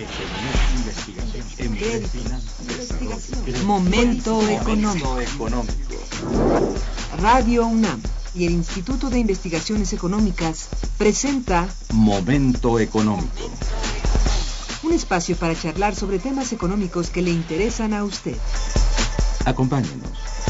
Momento económico. Radio UNAM y el Instituto de Investigaciones Económicas presenta Momento económico. Un espacio para charlar sobre temas económicos que le interesan a usted. Acompáñenos.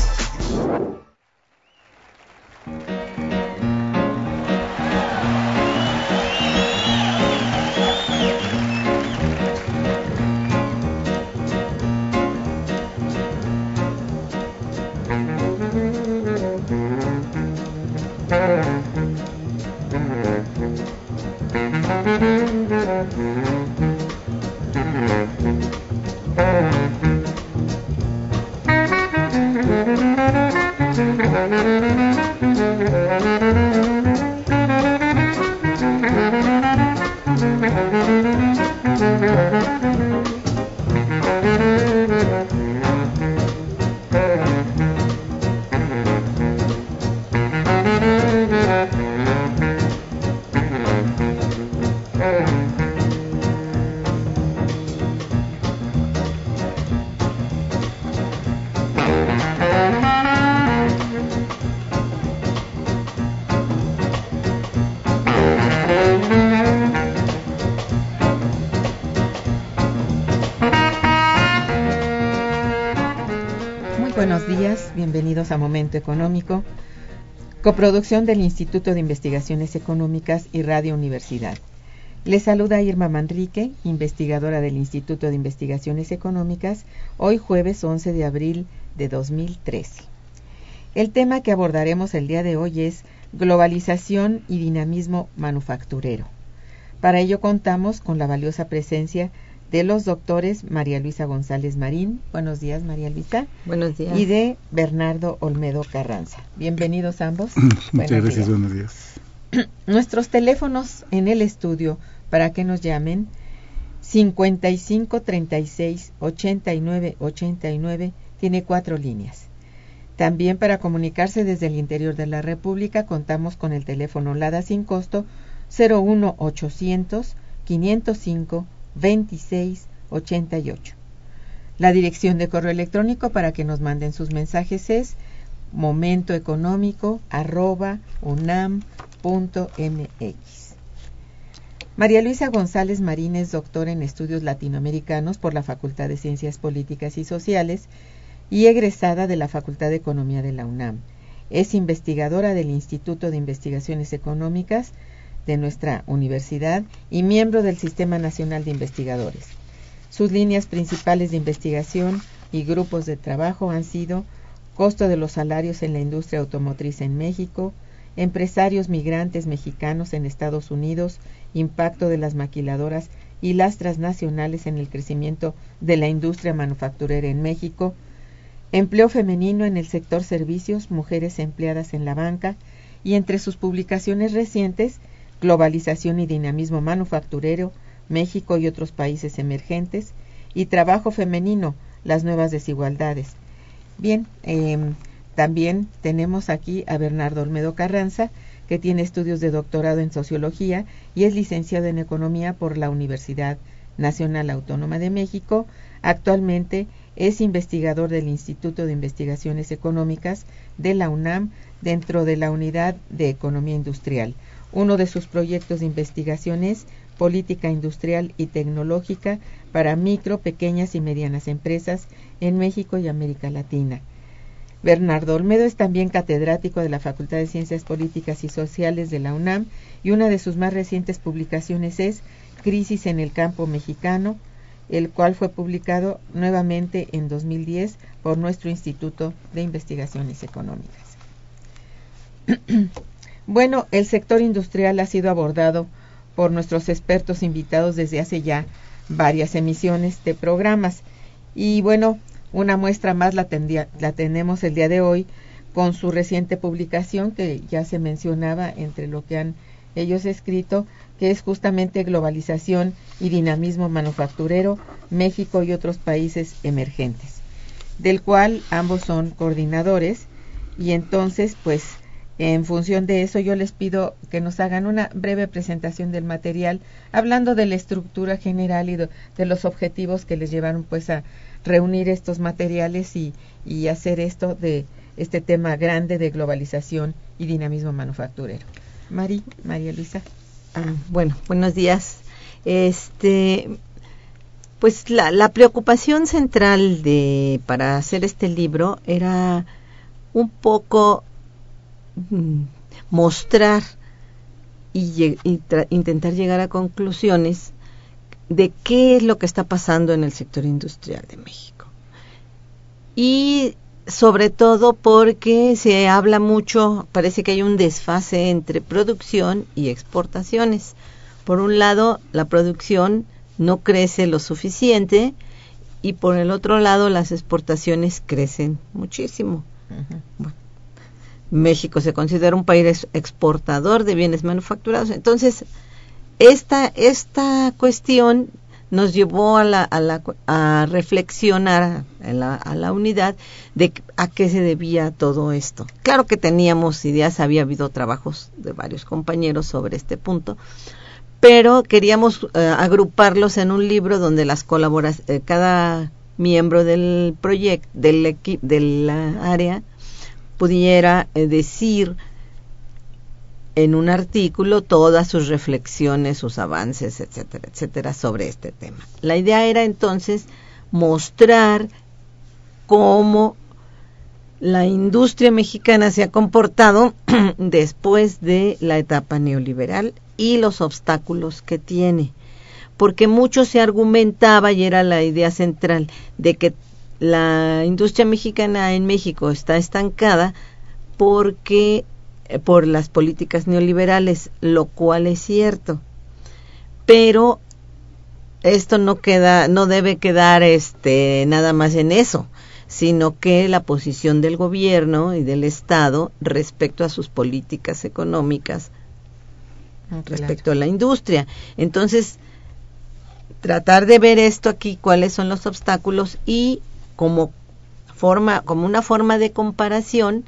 Buenos días, bienvenidos a Momento Económico, coproducción del Instituto de Investigaciones Económicas y Radio Universidad. Les saluda Irma Manrique, investigadora del Instituto de Investigaciones Económicas, hoy jueves 11 de abril de 2013. El tema que abordaremos el día de hoy es globalización y dinamismo manufacturero. Para ello contamos con la valiosa presencia de los doctores María Luisa González Marín. Buenos días, María Luisa. Buenos días. Y de Bernardo Olmedo Carranza. Bienvenidos ambos. Muchas gracias, buenos días. Nuestros teléfonos en el estudio para que nos llamen 55 36 89 89, tiene 4 líneas. También para comunicarse desde el interior de la República contamos con el teléfono LADA sin costo 01 800 505 2688. La dirección de correo electrónico para que nos manden sus mensajes es momentoeconómico@unam.mx. María Luisa González Marín es doctora en estudios latinoamericanos por la Facultad de Ciencias Políticas y Sociales y egresada de la Facultad de Economía de la UNAM. Es investigadora del Instituto de Investigaciones Económicas de nuestra universidad y miembro del Sistema Nacional de Investigadores. Sus líneas principales de investigación y grupos de trabajo han sido costo de los salarios en la industria automotriz en México, empresarios migrantes mexicanos en Estados Unidos, impacto de las maquiladoras y las transnacionales en el crecimiento de la industria manufacturera en México, empleo femenino en el sector servicios, mujeres empleadas en la banca, y entre sus publicaciones recientes, globalización y dinamismo manufacturero, México y otros países emergentes, y trabajo femenino, las nuevas desigualdades. Bien, también tenemos aquí a Bernardo Olmedo Carranza, que tiene estudios de doctorado en sociología y es licenciado en economía por la Universidad Nacional Autónoma de México. Actualmente es investigador del Instituto de Investigaciones Económicas de la UNAM dentro de la Unidad de Economía Industrial. Uno de sus proyectos de investigación es Política Industrial y Tecnológica para micro, pequeñas y medianas empresas en México y América Latina. Bernardo Olmedo es también catedrático de la Facultad de Ciencias Políticas y Sociales de la UNAM y una de sus más recientes publicaciones es Crisis en el campo mexicano, el cual fue publicado nuevamente en 2010 por nuestro Instituto de Investigaciones Económicas. Bueno, el sector industrial ha sido abordado por nuestros expertos invitados desde hace ya varias emisiones de programas. Y bueno, una muestra más la tenemos el día de hoy con su reciente publicación que ya se mencionaba entre lo que han ellos escrito, que es justamente Globalización y Dinamismo Manufacturero, México y otros países emergentes, del cual ambos son coordinadores. Y entonces, pues, En función de eso, yo les pido que nos hagan una breve presentación del material, hablando de la estructura general y de los objetivos que les llevaron pues a reunir estos materiales y hacer esto de este tema grande de globalización y dinamismo manufacturero. María Luisa. Bueno, buenos días. Pues la preocupación central para hacer este libro era un poco mostrar y intentar llegar a conclusiones de qué es lo que está pasando en el sector industrial de México. Y sobre todo porque se habla mucho, parece que hay un desfase entre producción y exportaciones. Por un lado, la producción no crece lo suficiente y por el otro lado, las exportaciones crecen muchísimo. Uh-huh. Bueno, México se considera un país exportador de bienes manufacturados. Entonces, esta cuestión nos llevó a reflexionar a la unidad de a qué se debía todo esto. Claro que teníamos ideas, había habido trabajos de varios compañeros sobre este punto, pero queríamos agruparlos en un libro donde las cada miembro del proyecto, del equipo, de la área, pudiera decir en un artículo todas sus reflexiones, sus avances, etcétera, etcétera, sobre este tema. La idea era entonces mostrar cómo la industria mexicana se ha comportado después de la etapa neoliberal y los obstáculos que tiene, porque mucho se argumentaba, y era la idea central, de que la industria mexicana en México está estancada por las políticas neoliberales, lo cual es cierto, pero esto no debe quedar nada más en eso, sino que la posición del gobierno y del Estado respecto a sus políticas económicas, respecto a la industria. Entonces, tratar de ver esto aquí, cuáles son los obstáculos, y como una forma de comparación,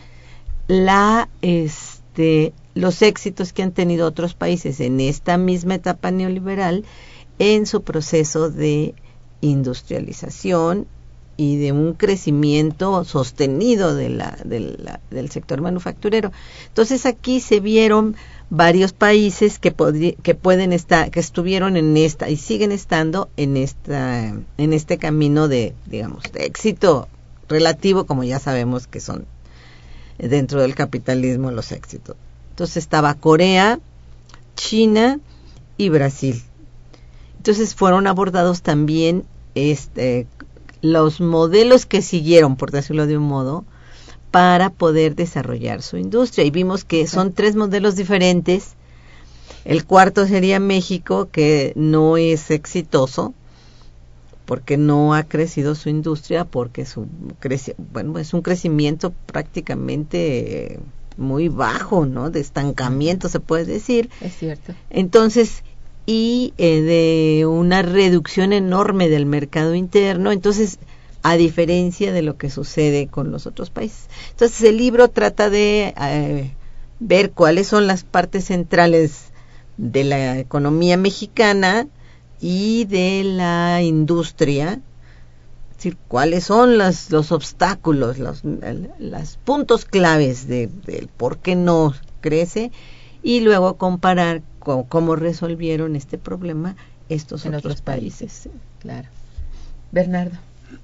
los éxitos que han tenido otros países en esta misma etapa neoliberal en su proceso de industrialización y de un crecimiento sostenido del sector manufacturero. Entonces aquí se vieron varios países que estuvieron en esta y siguen estando en este camino de éxito relativo, como ya sabemos que son dentro del capitalismo los éxitos. Entonces estaba Corea, China y Brasil. Entonces fueron abordados también los modelos que siguieron, por decirlo de un modo, para poder desarrollar su industria. Y vimos que son 3 modelos diferentes. El cuarto sería México, que no es exitoso, porque no ha crecido su industria, porque es un crecimiento prácticamente muy bajo, ¿no? De estancamiento, se puede decir. Es cierto. Entonces, y de una reducción enorme del mercado interno, entonces, a diferencia de lo que sucede con los otros países. Entonces, el libro trata de ver cuáles son las partes centrales de la economía mexicana y de la industria, es decir, cuáles son los obstáculos, los puntos claves del por qué no crece, y luego comparar cómo resolvieron este problema estos otros países. Claro. Bernardo.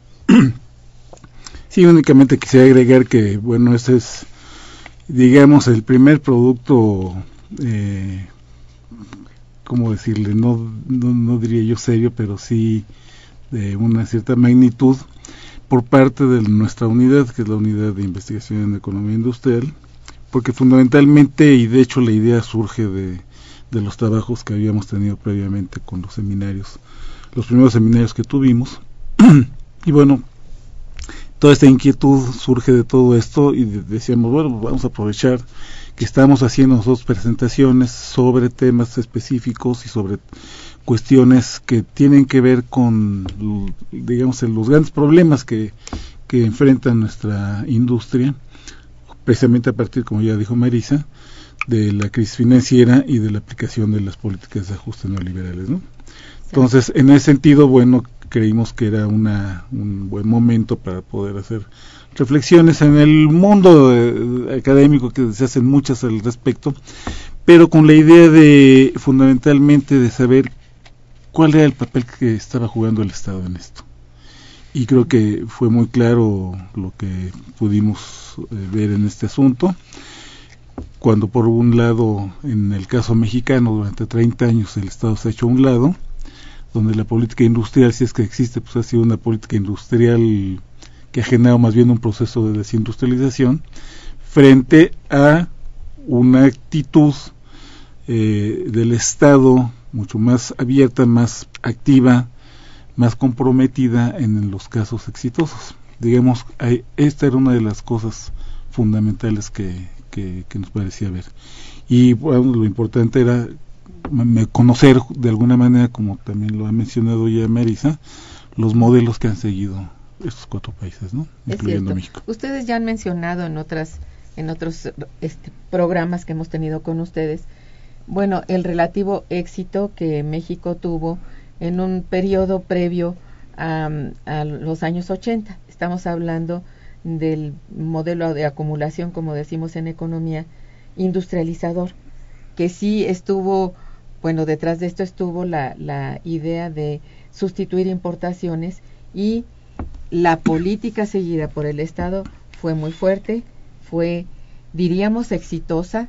Sí, únicamente quisiera agregar que, bueno, este es, digamos, el primer producto, ¿cómo decirle? No diría yo serio, pero sí de una cierta magnitud por parte de nuestra unidad, que es la Unidad de Investigación en Economía Industrial, porque fundamentalmente, y de hecho la idea surge de los trabajos que habíamos tenido previamente con los primeros seminarios que tuvimos, y bueno, toda esta inquietud surge de todo esto, y decíamos, bueno, vamos a aprovechar que estamos haciendo nosotros presentaciones sobre temas específicos y sobre cuestiones que tienen que ver con, digamos, los grandes problemas que enfrenta nuestra industria, precisamente a partir, como ya dijo Marisa, de la crisis financiera y de la aplicación de las políticas de ajuste neoliberales, ¿no? Entonces, en ese sentido, bueno, creímos que era un buen momento para poder hacer reflexiones. En el mundo académico que se hacen muchas al respecto, pero con la idea de, fundamentalmente, de saber cuál era el papel que estaba jugando el Estado en esto. Y creo que fue muy claro lo que pudimos ver en este asunto, cuando por un lado, en el caso mexicano, durante 30 años el Estado se ha hecho a un lado, donde la política industrial, si es que existe, pues ha sido una política industrial que ha generado más bien un proceso de desindustrialización, frente a una actitud del Estado mucho más abierta, más activa, más comprometida en los casos exitosos. Digamos, esta era una de las cosas fundamentales que nos parecía ver. Y bueno, lo importante era conocer de alguna manera, como también lo ha mencionado ya Marisa, los modelos que han seguido estos 4 países, ¿no? Incluyendo México. Ustedes ya han mencionado en otros programas que hemos tenido con ustedes, bueno, el relativo éxito que México tuvo en un periodo previo a los años 80. Estamos hablando del modelo de acumulación, como decimos en economía, industrializador, que sí estuvo, bueno, detrás de esto estuvo la idea de sustituir importaciones, y la política seguida por el Estado fue muy fuerte, fue, diríamos, exitosa.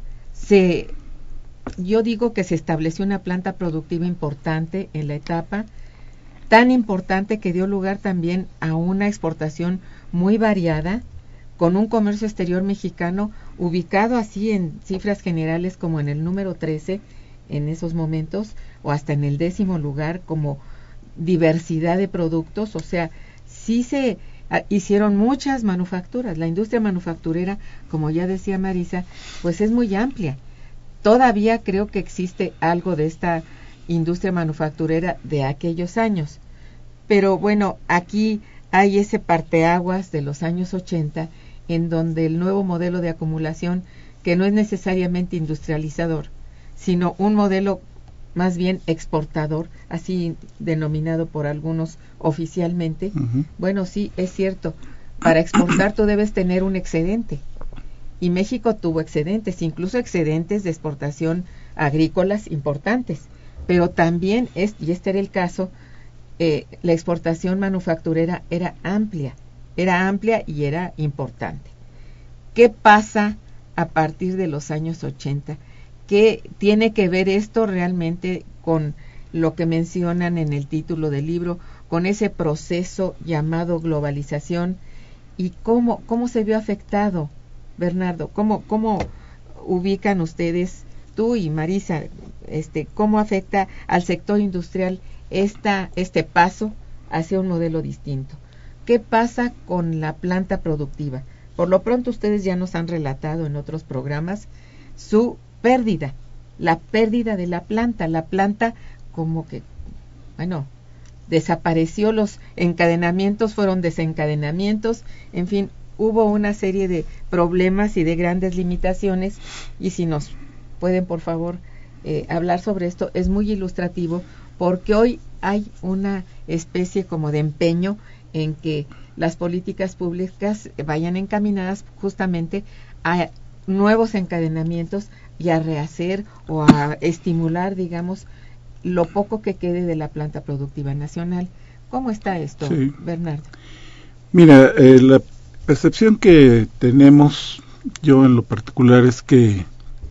Yo digo que se estableció una planta productiva importante en la etapa, tan importante que dio lugar también a una exportación muy variada, con un comercio exterior mexicano ubicado así en cifras generales como en el número 13 en esos momentos, o hasta en el 10º lugar como diversidad de productos. O sea, sí se hicieron muchas manufacturas. La industria manufacturera, como ya decía Marisa, pues es muy amplia. Todavía creo que existe algo de esta industria manufacturera de aquellos años. Pero bueno, aquí hay ese parteaguas de los años 80, en donde el nuevo modelo de acumulación, que no es necesariamente industrializador, sino un modelo más bien exportador, así denominado por algunos oficialmente. Bueno, sí, es cierto, para exportar tú debes tener un excedente. Y México tuvo excedentes, incluso excedentes de exportación agrícolas importantes, pero también, y este era el caso, la exportación manufacturera era amplia y era importante. ¿Qué pasa a partir de los años 80? ¿Qué tiene que ver esto realmente con lo que mencionan en el título del libro, con ese proceso llamado globalización, y cómo se vio afectado? Bernardo, ¿cómo ubican ustedes, tú y Marisa, cómo afecta al sector industrial este paso hacia un modelo distinto? ¿Qué pasa con la planta productiva? Por lo pronto ustedes ya nos han relatado en otros programas su pérdida, la pérdida de la planta como que, bueno, desapareció, los encadenamientos fueron desencadenamientos, en fin, hubo una serie de problemas y de grandes limitaciones. Y si nos pueden, por favor, hablar sobre esto, es muy ilustrativo, porque hoy hay una especie como de empeño en que las políticas públicas vayan encaminadas justamente a nuevos encadenamientos y a rehacer o a estimular, digamos, lo poco que quede de la planta productiva nacional. ¿Cómo está esto, sí, Bernardo? Mira, la percepción que tenemos, yo en lo particular, es que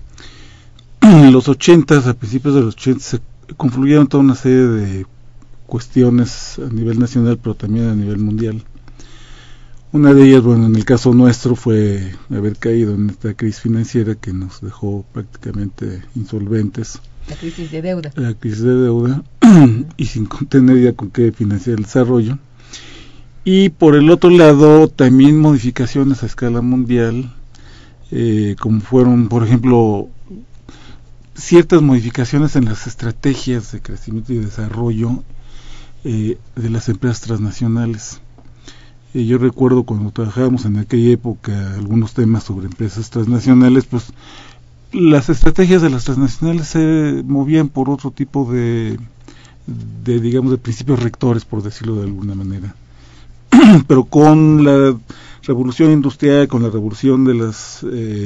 en los 80s, a principios de los 80s, se confluyeron toda una serie de cuestiones a nivel nacional, pero también a nivel mundial. Una de ellas, bueno, en el caso nuestro, fue haber caído en esta crisis financiera que nos dejó prácticamente insolventes. La crisis de deuda. La crisis de deuda, y sin tener ya con qué financiar el desarrollo. Y por el otro lado, también modificaciones a escala mundial, como fueron, por ejemplo, ciertas modificaciones en las estrategias de crecimiento y desarrollo de las empresas transnacionales. Yo recuerdo cuando trabajábamos en aquella época algunos temas sobre empresas transnacionales, pues las estrategias de las transnacionales se movían por otro tipo de digamos, de principios rectores, por decirlo de alguna manera. Pero con la revolución industrial, con la revolución de las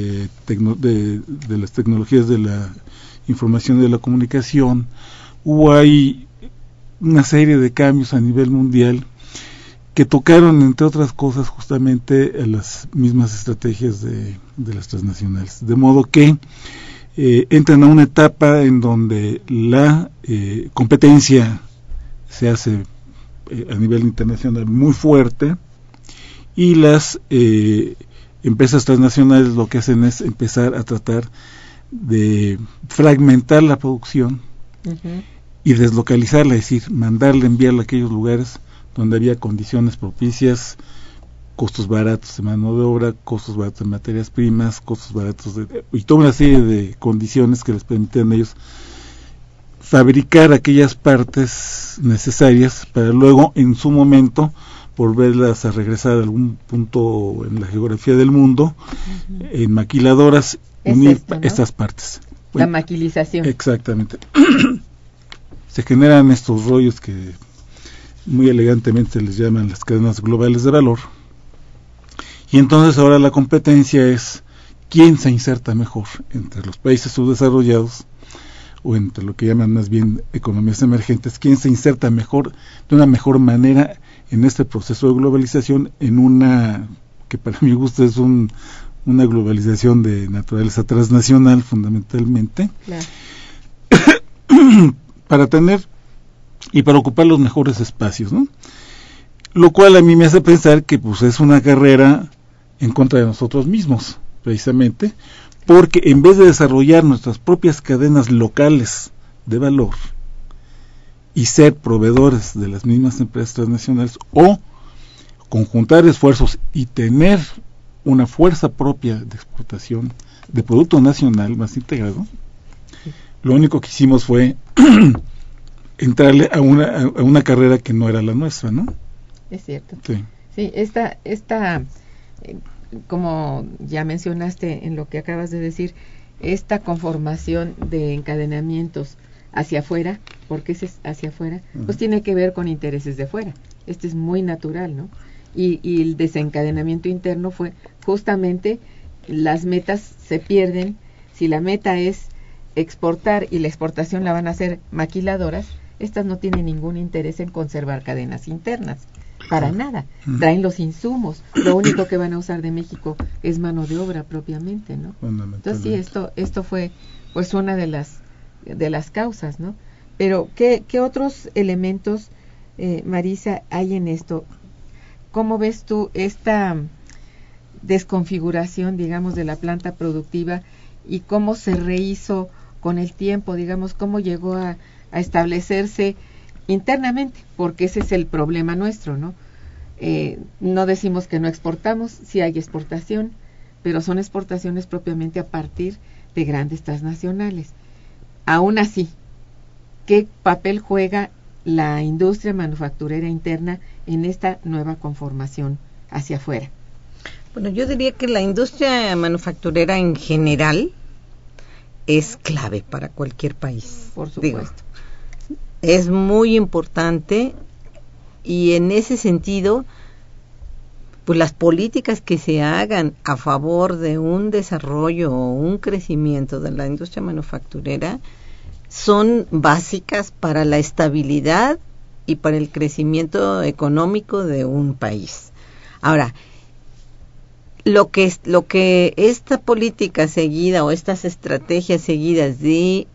de las tecnologías de la información y de la comunicación, hubo ahí una serie de cambios a nivel mundial que tocaron, entre otras cosas, justamente a las mismas estrategias de las transnacionales. De modo que entran a una etapa en donde la competencia se hace a nivel internacional muy fuerte, y las empresas transnacionales lo que hacen es empezar a tratar de fragmentar la producción y deslocalizarla, es decir, mandarla, enviarla a aquellos lugares donde había condiciones propicias, costos baratos de mano de obra, costos baratos de materias primas, costos baratos y toda una serie de condiciones que les permitían a ellos fabricar aquellas partes necesarias para luego, en su momento, volverlas a regresar a algún punto en la geografía del mundo, en maquiladoras, unir esto, ¿no?, estas partes. Bueno, la maquilización. Exactamente. Se generan estos rollos que muy elegantemente se les llaman las cadenas globales de valor, y entonces ahora la competencia es quién se inserta mejor entre los países subdesarrollados, o entre lo que llaman más bien economías emergentes, quién se inserta mejor, de una mejor manera en este proceso de globalización, en una que para mi gusto es una globalización de naturaleza transnacional fundamentalmente, claro. Para tener y para ocupar los mejores espacios, ¿no? Lo cual a mí me hace pensar que pues es una carrera en contra de nosotros mismos, precisamente, porque en vez de desarrollar nuestras propias cadenas locales de valor y ser proveedores de las mismas empresas transnacionales, o conjuntar esfuerzos y tener una fuerza propia de exportación de producto nacional más integrado, lo único que hicimos fue entrarle a una carrera que no era la nuestra, ¿no? Es cierto. Sí, sí, esta como ya mencionaste en lo que acabas de decir, esta conformación de encadenamientos hacia afuera, porque ese es hacia afuera, pues tiene que ver con intereses de fuera. Este es muy natural, ¿no? Y el desencadenamiento interno fue justamente las metas se pierden. Si la meta es exportar y la exportación la van a hacer maquiladoras, estas no tienen ningún interés en conservar cadenas internas, para nada. Traen los insumos, lo único que van a usar de México es mano de obra propiamente, ¿no? Entonces sí, esto fue pues una de las causas, ¿no? Pero ¿qué otros elementos, Marisa, hay en esto? ¿Cómo ves tú esta desconfiguración, digamos, de la planta productiva y cómo se rehizo con el tiempo, digamos, cómo llegó a establecerse internamente? Porque ese es el problema nuestro, ¿no? No decimos que no exportamos, sí hay exportación, pero son exportaciones propiamente a partir de grandes transnacionales. Aún así, ¿qué papel juega la industria manufacturera interna en esta nueva conformación hacia afuera? Bueno, yo diría que la industria manufacturera en general es clave para cualquier país. Por supuesto. Digo, es muy importante, y en ese sentido, pues las políticas que se hagan a favor de un desarrollo o un crecimiento de la industria manufacturera son básicas para la estabilidad y para el crecimiento económico de un país. Ahora, lo que esta política seguida o estas estrategias seguidas de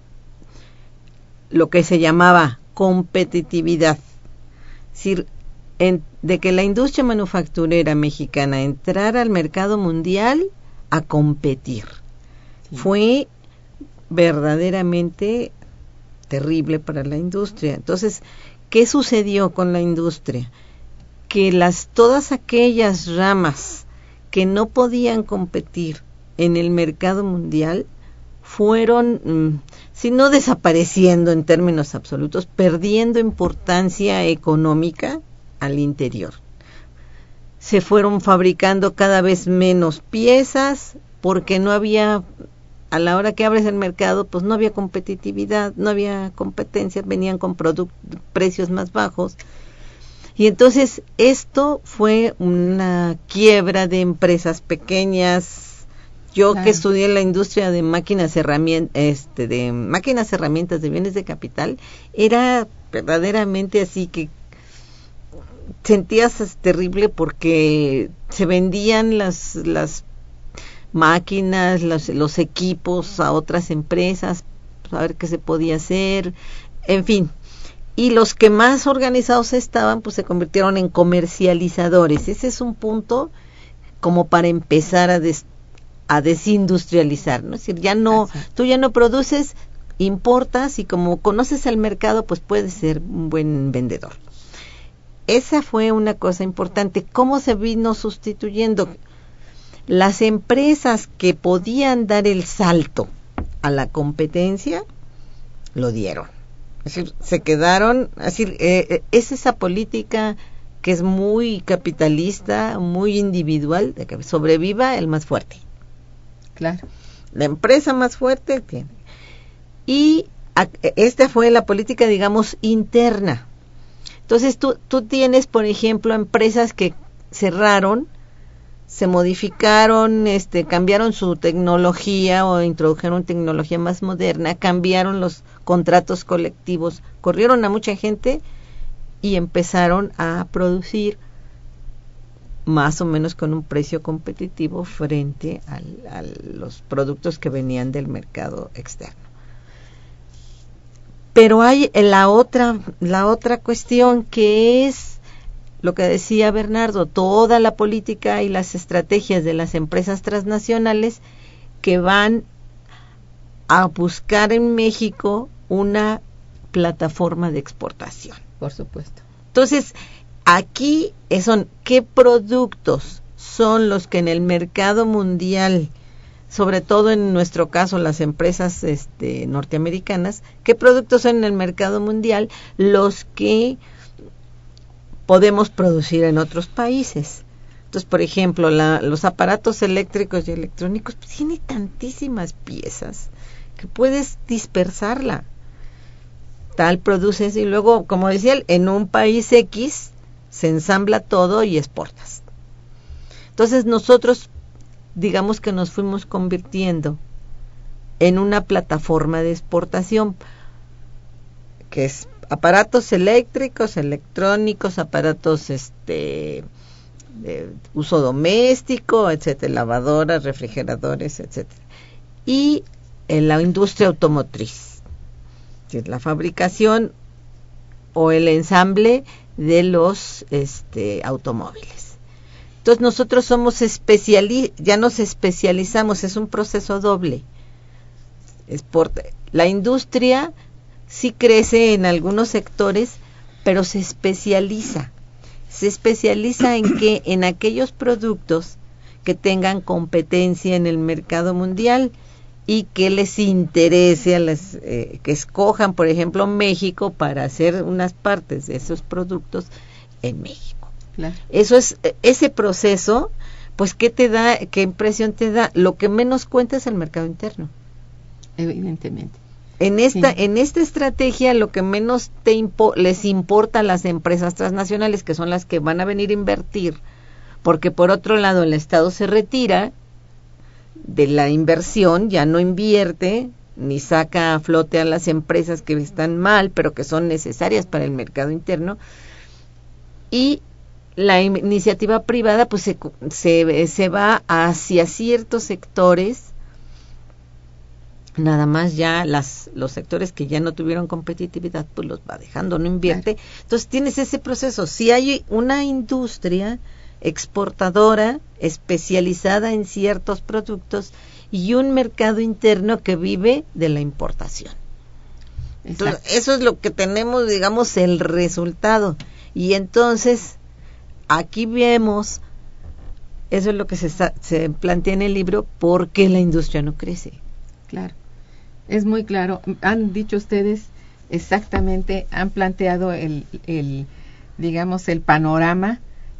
lo que se llamaba competitividad, es decir, de que la industria manufacturera mexicana entrara al mercado mundial a competir, sí, fue verdaderamente terrible para la industria. Entonces, ¿qué sucedió con la industria? Que todas aquellas ramas que no podían competir en el mercado mundial fueron, si no desapareciendo en términos absolutos, perdiendo importancia económica al interior. se fueron fabricando cada vez menos piezas, porque no había, a la hora que abres el mercado, pues no había competitividad, no había competencia, venían con precios más bajos. Y entonces esto fue una quiebra de empresas pequeñas. Yo que estudié la industria de máquinas herramientas, de bienes de capital, era verdaderamente así que sentías terrible, porque se vendían las máquinas, los equipos a otras empresas, a ver qué se podía hacer, en fin. Y los que más organizados estaban, pues se convirtieron en comercializadores. Ese es un punto como para empezar a desindustrializar, ¿no? Es decir, tú ya no produces, importas, y como conoces el mercado, pues puedes ser un buen vendedor. Esa fue una cosa importante. ¿Cómo se vino sustituyendo? Las empresas que podían dar el salto a la competencia, lo dieron. Es decir, se quedaron, es decir, es esa política que es muy capitalista, muy individual, de que sobreviva el más fuerte. Claro. La empresa más fuerte tiene. Y esta fue la política, digamos, interna. Entonces tú tienes, por ejemplo, empresas que cerraron, se modificaron, cambiaron su tecnología o introdujeron tecnología más moderna, cambiaron los contratos colectivos, corrieron a mucha gente y empezaron a producir más o menos con un precio competitivo frente a los productos que venían del mercado externo. Pero hay la otra cuestión, que es lo que decía Bernardo, toda la política y las estrategias de las empresas transnacionales que van a buscar en México una plataforma de exportación. Por supuesto. Entonces, aquí son qué productos son los que en el mercado mundial, sobre todo en nuestro caso las empresas norteamericanas, qué productos son en el mercado mundial los que podemos producir en otros países. Entonces, por ejemplo, los aparatos eléctricos y electrónicos, pues, tiene tantísimas piezas que puedes dispersarla. Tal produces y luego, como decía él, en un país X se ensambla todo y exportas. Entonces nosotros, digamos que nos fuimos convirtiendo en una plataforma de exportación, que es aparatos eléctricos, electrónicos, aparatos de uso doméstico, etcétera, lavadoras, refrigeradores, etcétera. Y en la industria automotriz, que es la fabricación o el ensamble de los automóviles. Entonces nosotros somos ya nos especializamos, es un proceso doble. La industria sí crece en algunos sectores, pero se especializa. Se especializa en que en aquellos productos que tengan competencia en el mercado mundial y que les interese que escojan, por ejemplo, México para hacer unas partes de esos productos en México. Claro. Eso es ese proceso, pues ¿qué te da? ¿Qué impresión te da? Lo que menos cuenta es el mercado interno. Evidentemente. En esta estrategia, lo que menos les importa a las empresas transnacionales, que son las que van a venir a invertir, porque por otro lado el Estado se retira de la inversión, ya no invierte, ni saca a flote a las empresas que están mal, pero que son necesarias para el mercado interno, y la iniciativa privada pues se va hacia ciertos sectores. Nada más ya los sectores que ya no tuvieron competitividad, pues los va dejando, no invierte. Entonces tienes ese proceso. Si hay una industria exportadora especializada en ciertos productos y un mercado interno que vive de la importación. Entonces, eso es lo que tenemos, digamos, el resultado. Y entonces, aquí vemos, eso es lo que se plantea en el libro, ¿por qué la industria no crece? Claro, es muy claro. Han dicho ustedes exactamente, han planteado el panorama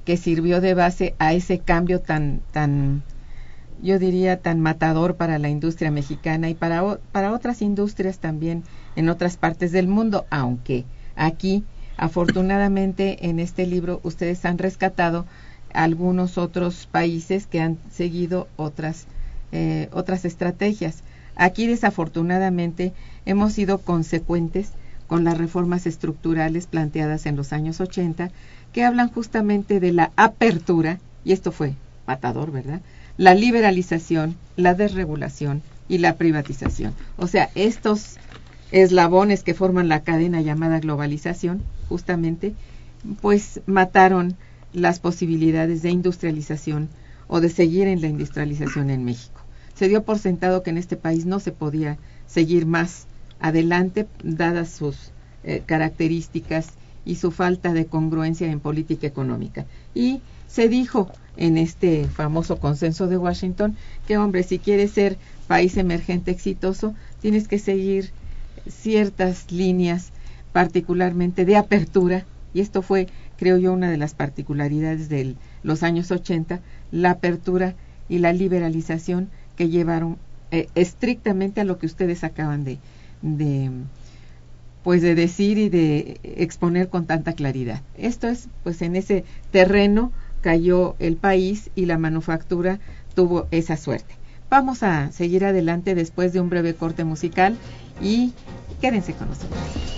que sirvió de base a ese cambio tan yo diría tan matador para la industria mexicana y para otras industrias también en otras partes del mundo, aunque aquí afortunadamente en este libro ustedes han rescatado algunos otros países que han seguido otras estrategias. Aquí desafortunadamente hemos sido consecuentes con las reformas estructurales planteadas en los años 80, que hablan justamente de la apertura, y esto fue matador, ¿verdad?, la liberalización, la desregulación y la privatización. O sea, estos eslabones que forman la cadena llamada globalización, justamente, pues mataron las posibilidades de industrialización o de seguir en la industrialización en México. Se dio por sentado que en este país no se podía seguir más adelante, dadas sus características y su falta de congruencia en política económica. Y se dijo en este famoso consenso de Washington que, hombre, si quieres ser país emergente exitoso, tienes que seguir ciertas líneas, particularmente de apertura, y esto fue, creo yo, una de las particularidades de los años 80, la apertura y la liberalización que llevaron estrictamente a lo que ustedes acaban de decir y de exponer con tanta claridad. Esto es, pues en ese terreno cayó el país y la manufactura tuvo esa suerte. Vamos a seguir adelante después de un breve corte musical y quédense con nosotros.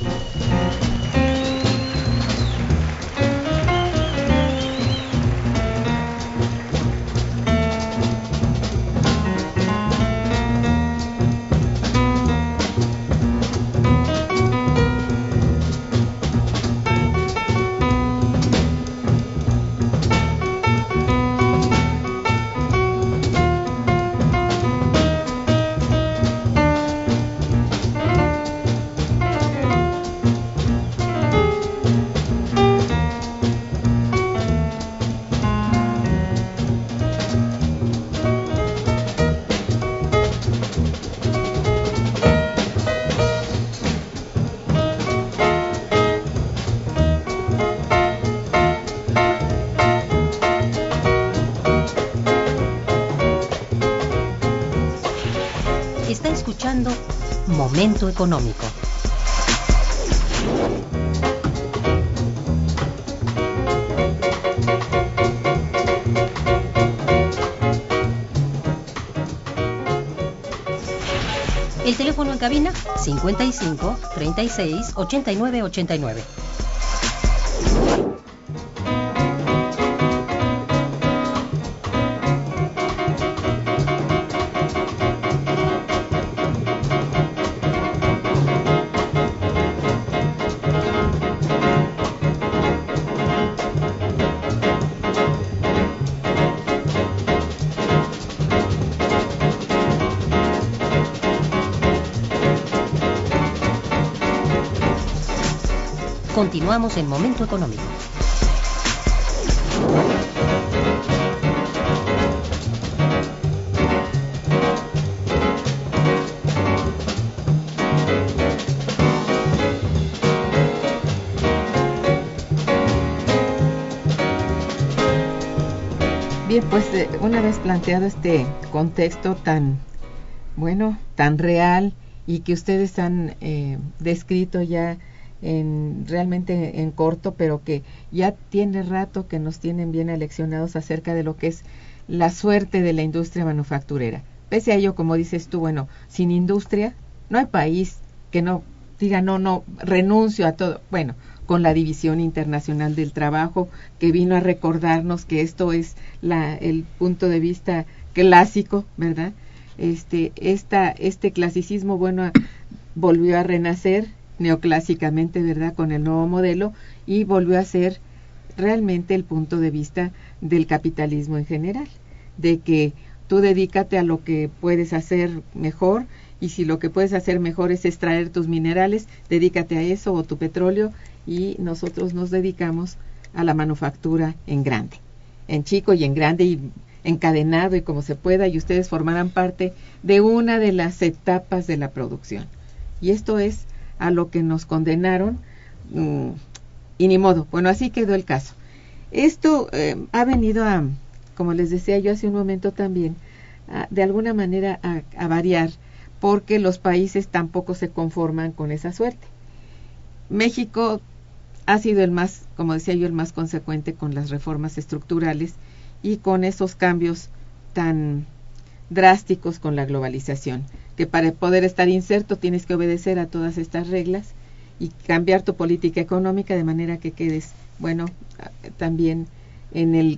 Momento económico. El teléfono en cabina 55 36 89 89. Continuamos en Momento Económico. Bien, pues una vez planteado este contexto tan real y que ustedes han descrito ya realmente en corto, pero que ya tiene rato que nos tienen bien aleccionados acerca de lo que es la suerte de la industria manufacturera. Pese a ello, como dices tú, sin industria no hay país que no diga no renuncio a todo. Bueno, con la División Internacional del Trabajo, que vino a recordarnos que esto es el punto de vista clásico, ¿verdad? Este clasicismo, volvió a renacer neoclásicamente, ¿verdad?, con el nuevo modelo, y volvió a ser realmente el punto de vista del capitalismo en general, de que tú dedícate a lo que puedes hacer mejor, y si lo que puedes hacer mejor es extraer tus minerales, dedícate a eso, o tu petróleo, y nosotros nos dedicamos a la manufactura en grande, en chico y en grande, y encadenado y como se pueda, y ustedes formarán parte de una de las etapas de la producción. Y esto es a lo que nos condenaron, y ni modo. Bueno, así quedó el caso. Esto ha venido a, como les decía yo hace un momento también, de alguna manera a variar, porque los países tampoco se conforman con esa suerte. México ha sido el más, como decía yo, el más consecuente con las reformas estructurales y con esos cambios tan drásticos con la globalización, que para poder estar inserto tienes que obedecer a todas estas reglas y cambiar tu política económica de manera que quedes, bueno, también en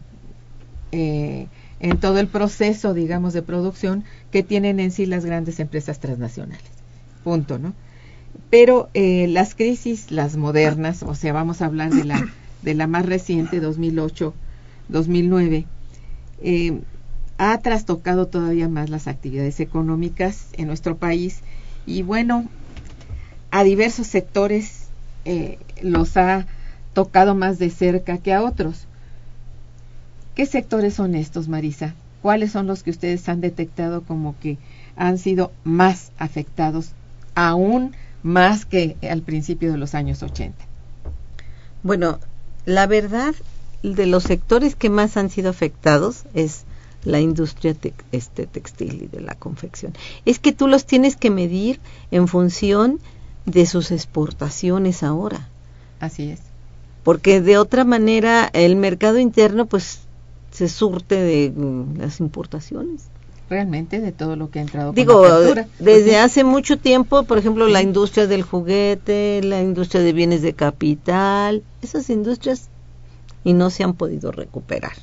todo el proceso, digamos, de producción que tienen en sí las grandes empresas transnacionales. Punto, ¿no? Pero las crisis, las modernas, o sea, vamos a hablar de la más reciente, 2008-2009, ha trastocado todavía más las actividades económicas en nuestro país y, bueno, a diversos sectores los ha tocado más de cerca que a otros. ¿Qué sectores son estos, Marisa? ¿Cuáles son los que ustedes han detectado como que han sido más afectados, aún más que al principio de los años 80? Bueno, la verdad, de los sectores que más han sido afectados es la industria textil y de la confección. Es que tú los tienes que medir en función de sus exportaciones ahora. Así es. Porque de otra manera el mercado interno pues se surte de las importaciones. Realmente de todo lo que ha entrado. Digo, desde hace mucho tiempo, por ejemplo, la industria del juguete, la industria de bienes de capital, esas industrias y no se han podido recuperar.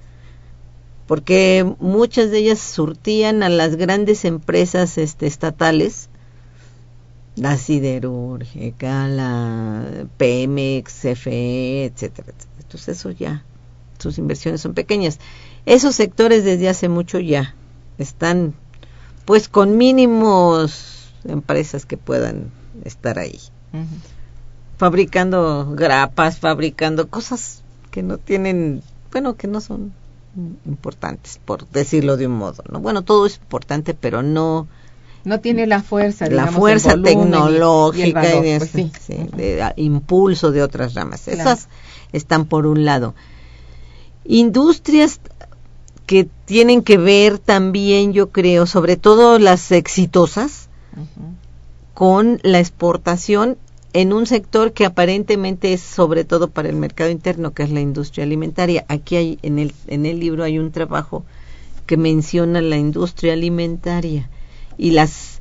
Porque muchas de ellas surtían a las grandes empresas estatales, la siderúrgica, la Pemex, CFE, etcétera, etcétera. Entonces eso ya, sus inversiones son pequeñas. Esos sectores desde hace mucho ya están pues con mínimos empresas que puedan estar ahí. Fabricando grapas, fabricando cosas que no tienen, bueno, que no son importantes, por decirlo de un modo, ¿no? Bueno, todo es importante, pero no tiene la fuerza, digamos, la fuerza tecnológica y de impulso de otras ramas. Claro. Esas están por un lado. Industrias que tienen que ver también, yo creo, sobre todo las exitosas, con la exportación en un sector que aparentemente es sobre todo para el mercado interno, que es la industria alimentaria. Aquí hay en el libro hay un trabajo que menciona la industria alimentaria y las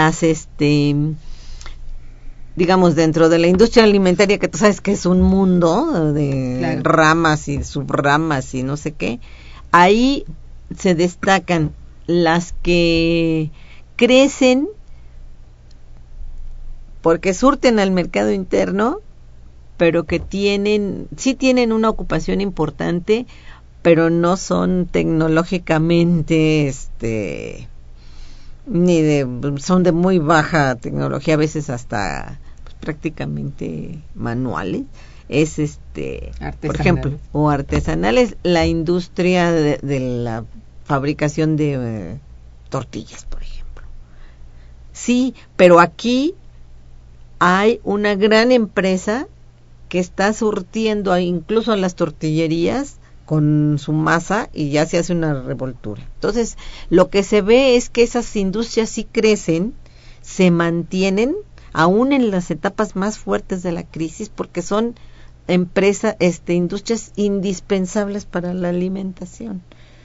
digamos, dentro de la industria alimentaria, que tú sabes que es un mundo de ramas y subramas y no sé qué, ahí se destacan las que crecen porque surten al mercado interno, pero que sí tienen una ocupación importante, pero no son tecnológicamente, son de muy baja tecnología, a veces hasta pues, prácticamente manuales. Es por ejemplo, o artesanales, la industria de la fabricación de tortillas, por ejemplo. Sí, pero aquí hay una gran empresa que está surtiendo incluso a las tortillerías con su masa y ya se hace una revoltura. Entonces, lo que se ve es que esas industrias sí crecen, se mantienen aún en las etapas más fuertes de la crisis, porque son industrias indispensables para la alimentación,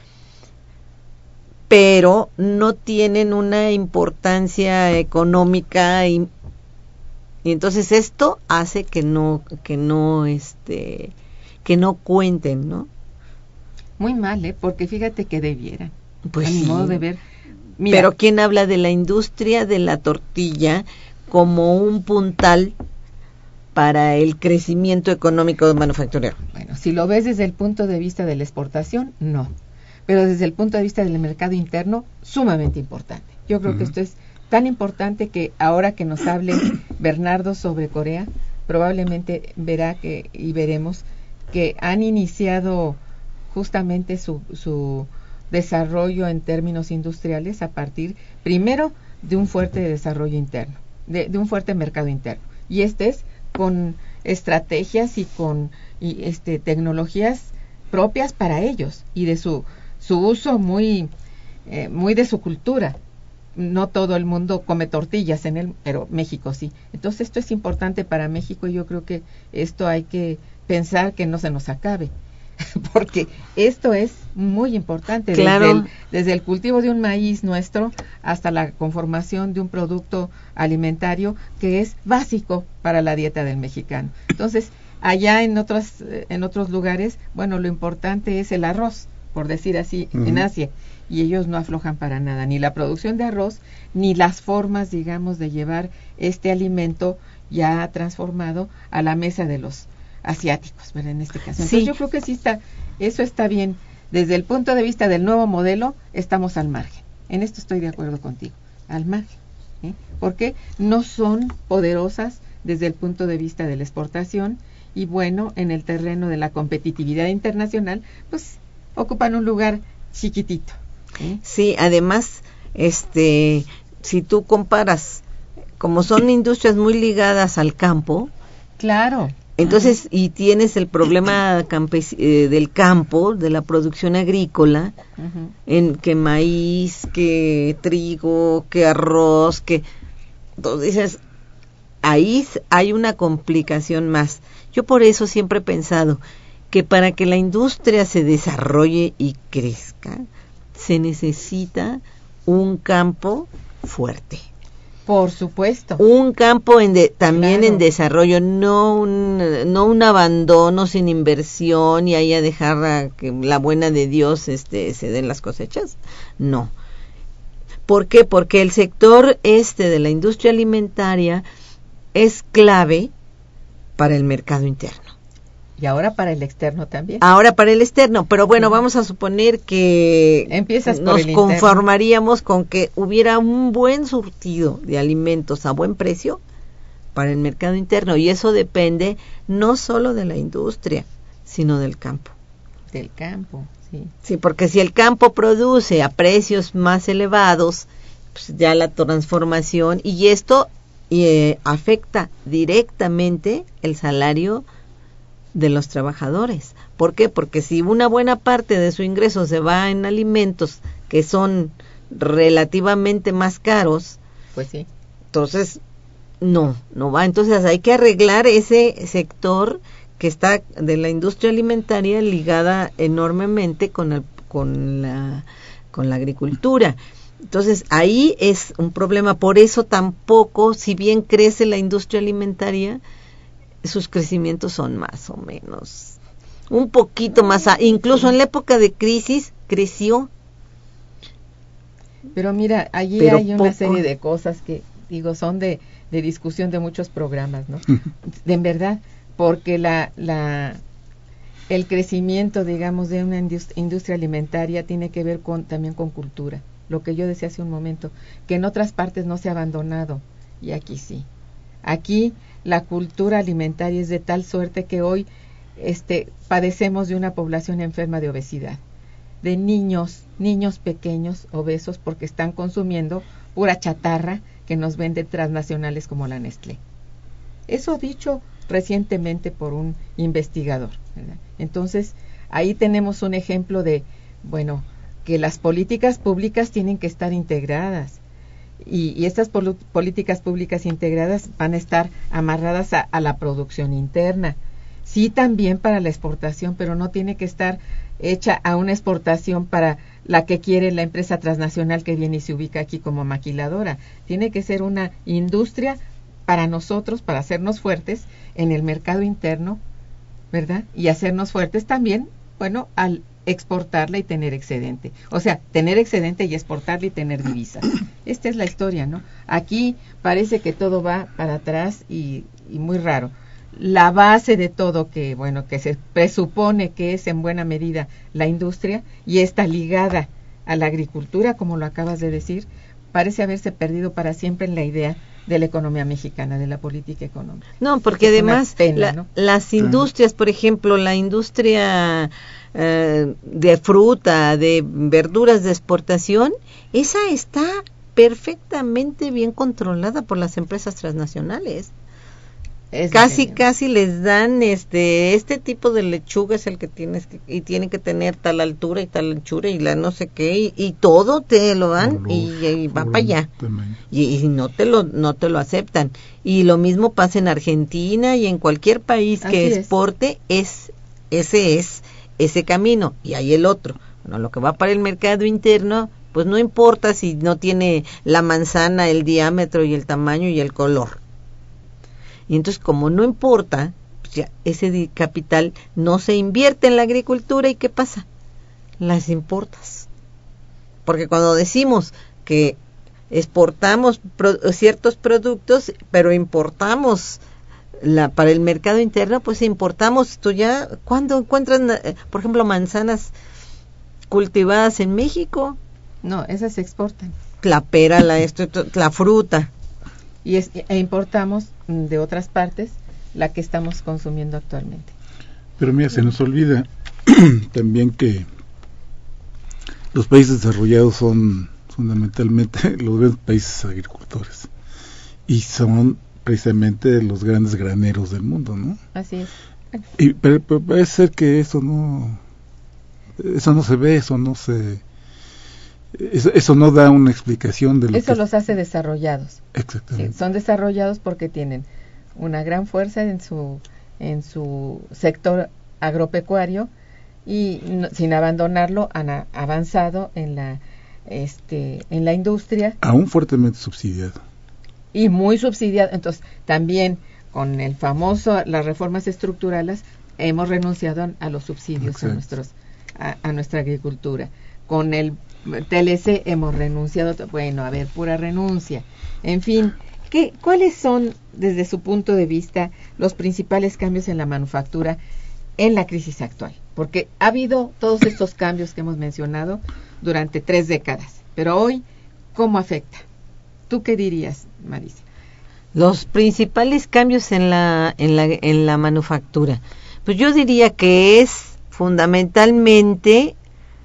pero no tienen una importancia económica y entonces esto hace que no cuenten, ¿no? Muy mal, porque fíjate que debieran. Pues a mi modo de ver. Mira, pero ¿quién habla de la industria de la tortilla como un puntal para el crecimiento económico manufacturero? Bueno, si lo ves desde el punto de vista de la exportación, no. Pero desde el punto de vista del mercado interno, sumamente importante. Yo creo que esto es tan importante que ahora que nos hable Bernardo sobre Corea, probablemente veremos que han iniciado justamente su desarrollo en términos industriales a partir, primero, de un fuerte desarrollo interno, de un fuerte mercado interno. Y es con estrategias y con tecnologías propias para ellos y de su uso muy de su cultura. No todo el mundo come tortillas pero México sí. Entonces esto es importante para México y yo creo que esto hay que pensar que no se nos acabe, porque esto es muy importante, claro. desde el cultivo de un maíz nuestro hasta la conformación de un producto alimentario que es básico para la dieta del mexicano. Entonces, allá en otros lugares, bueno, lo importante es el arroz, por decir así, en Asia, y ellos no aflojan para nada, ni la producción de arroz, ni las formas, digamos, de llevar este alimento ya transformado a la mesa de los asiáticos, ¿verdad? En este caso. Entonces, yo creo que sí eso está bien. Desde el punto de vista del nuevo modelo, estamos al margen. En esto estoy de acuerdo contigo, al margen. Porque no son poderosas desde el punto de vista de la exportación y bueno, en el terreno de la competitividad internacional, pues ocupan un lugar chiquitito. Sí, además, si tú comparas, como son industrias muy ligadas al campo, claro. Entonces, y tienes el problema del campo, de la producción agrícola, en que maíz, que trigo, que arroz, que entonces dices, ahí hay una complicación más. Yo por eso siempre he pensado que para que la industria se desarrolle y crezca, se necesita un campo fuerte. Por supuesto. Un campo también claro. En desarrollo, no un abandono sin inversión y ahí a dejar a que la buena de Dios se den las cosechas. No. ¿Por qué? Porque el sector de la industria alimentaria es clave para el mercado interno. Y ahora para el externo también. Ahora para el externo, pero bueno, vamos a suponer que nos conformaríamos con que hubiera un buen surtido de alimentos a buen precio para el mercado interno, y eso depende no solo de la industria, sino del campo. Del campo, sí. Sí, porque si el campo produce a precios más elevados, pues ya la transformación, y esto afecta directamente el salario de los trabajadores. ¿Por qué? Porque si una buena parte de su ingreso se va en alimentos que son relativamente más caros, pues sí. Entonces no va. Entonces hay que arreglar ese sector que está de la industria alimentaria ligada enormemente con la agricultura. Entonces ahí es un problema. Por eso tampoco, si bien crece la industria alimentaria, sus crecimientos son más o menos un poquito más, incluso en la época de crisis creció. Pero mira, allí hay una serie de cosas que digo son de discusión de muchos programas, ¿no? En verdad, porque el crecimiento, digamos, de una industria alimentaria tiene que ver también con cultura. Lo que yo decía hace un momento, que en otras partes no se ha abandonado y aquí sí. Aquí la cultura alimentaria es de tal suerte que hoy padecemos de una población enferma de obesidad, de niños pequeños obesos porque están consumiendo pura chatarra que nos venden transnacionales como la Nestlé. Eso dicho recientemente por un investigador, ¿verdad? Entonces, ahí tenemos un ejemplo de, bueno, que las políticas públicas tienen que estar integradas. Y estas políticas públicas integradas van a estar amarradas a la producción interna. Sí, también para la exportación, pero no tiene que estar hecha a una exportación para la que quiere la empresa transnacional que viene y se ubica aquí como maquiladora. Tiene que ser una industria para nosotros, para hacernos fuertes en el mercado interno, ¿verdad? Y hacernos fuertes también, bueno, al exportarla y tener excedente. O sea, tener excedente y exportarla y tener divisas. Esta es la historia, ¿no? Aquí parece que todo va para atrás y muy raro. La base de todo que se presupone que es en buena medida la industria y está ligada a la agricultura, como lo acabas de decir, parece haberse perdido para siempre en la idea de la economía mexicana, de la política económica. No, porque además ¿no? Las industrias, por ejemplo, la industria de fruta, de verduras de exportación, esa está perfectamente bien controlada por las empresas transnacionales. Casi les dan este tipo de lechuga es el que tienes y tiene que tener tal altura y tal anchura y la no sé qué y todo te lo dan y va para allá y no te lo aceptan. Y lo mismo pasa en Argentina y en cualquier país que exporte ese es ese camino y hay el otro. Bueno, lo que va para el mercado interno, pues no importa si no tiene la manzana, el diámetro y el tamaño y el color. Y entonces, como no importa, pues ya ese capital no se invierte en la agricultura, ¿y qué pasa? Las importas. Porque cuando decimos que exportamos ciertos productos, pero importamos para el mercado interno, pues importamos, ¿cuándo encuentran, por ejemplo, manzanas cultivadas en México? No, esas se exportan. La pera, la fruta. E importamos de otras partes la que estamos consumiendo actualmente. Pero mira, se nos olvida también que los países desarrollados son fundamentalmente los grandes países agricultores y son precisamente los grandes graneros del mundo, ¿no? Así es. Pero parece ser que eso no se ve, eso no da una explicación de lo eso los hace desarrollados. Exactamente. Sí, son desarrollados porque tienen una gran fuerza en su sector agropecuario y sin abandonarlo han avanzado en la industria, aún fuertemente subsidiado y muy subsidiado. Entonces también con las reformas estructurales hemos renunciado a los subsidios a nuestra agricultura. Con el TLC hemos renunciado, pura renuncia. En fin, ¿cuáles son, desde su punto de vista, los principales cambios en la manufactura en la crisis actual? Porque ha habido todos estos cambios que hemos mencionado durante 3 décadas, pero hoy, ¿cómo afecta? ¿Tú qué dirías, Marisa? Los principales cambios en la manufactura. Pues yo diría que es fundamentalmente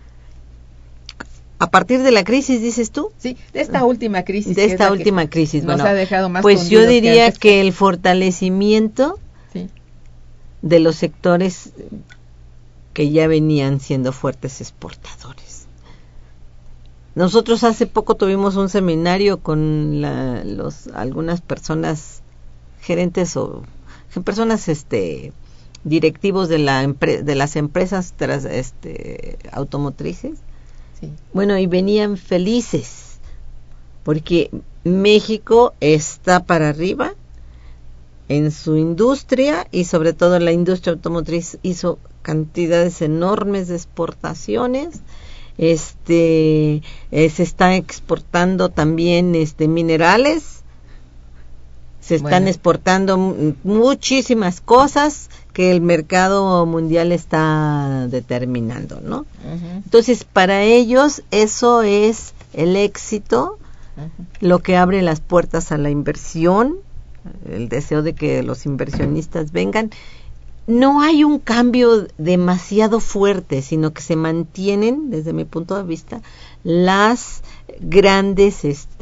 a partir de la crisis, ¿dices tú? Sí, de esta última crisis. De esta última crisis, nos ha dejado más pues yo diría que el fortalecimiento de los sectores que ya venían siendo fuertes exportadores. Nosotros hace poco tuvimos un seminario con algunas personas gerentes o personas directivos de las empresas automotrices. Sí. Bueno, y venían felices porque México está para arriba en su industria y sobre todo la industria automotriz hizo cantidades enormes de exportaciones. Se está exportando también minerales, se están exportando muchísimas cosas que el mercado mundial está determinando, ¿no? Uh-huh. Entonces, para ellos eso es el éxito, lo que abre las puertas a la inversión, el deseo de que los inversionistas vengan. No hay un cambio demasiado fuerte, sino que se mantienen, desde mi punto de vista, las grandes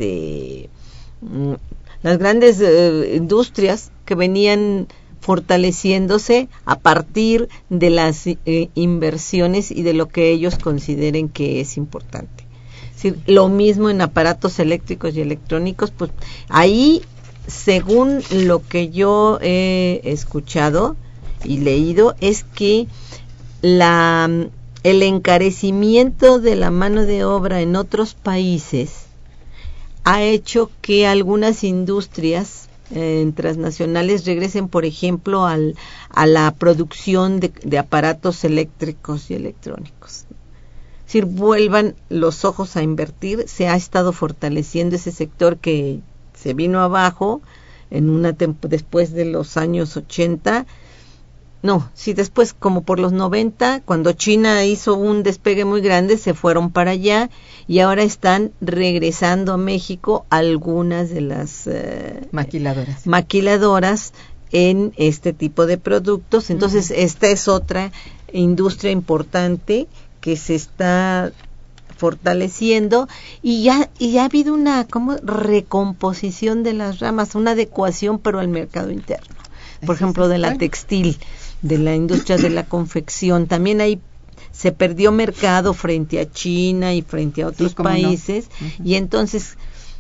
industrias que venían fortaleciéndose a partir de las inversiones y de lo que ellos consideren que es importante. Es decir, lo mismo en aparatos eléctricos y electrónicos, pues ahí, según lo que yo he escuchado y leído, es que el encarecimiento de la mano de obra en otros países ha hecho que algunas industrias transnacionales regresen, por ejemplo, a la producción de aparatos eléctricos y electrónicos. Es decir, vuelvan los ojos a invertir. Se ha estado fortaleciendo ese sector que se vino abajo después de los años 80. Después como por los 90, cuando China hizo un despegue muy grande, se fueron para allá y ahora están regresando a México algunas de las maquiladoras en este tipo de productos. Entonces, esta es otra industria importante que se está fortaleciendo y ya ha habido una recomposición de las ramas, una adecuación, pero al mercado interno. por ejemplo, de la textil, de la industria de la confección. También ahí se perdió mercado frente a China y frente a otros países, y entonces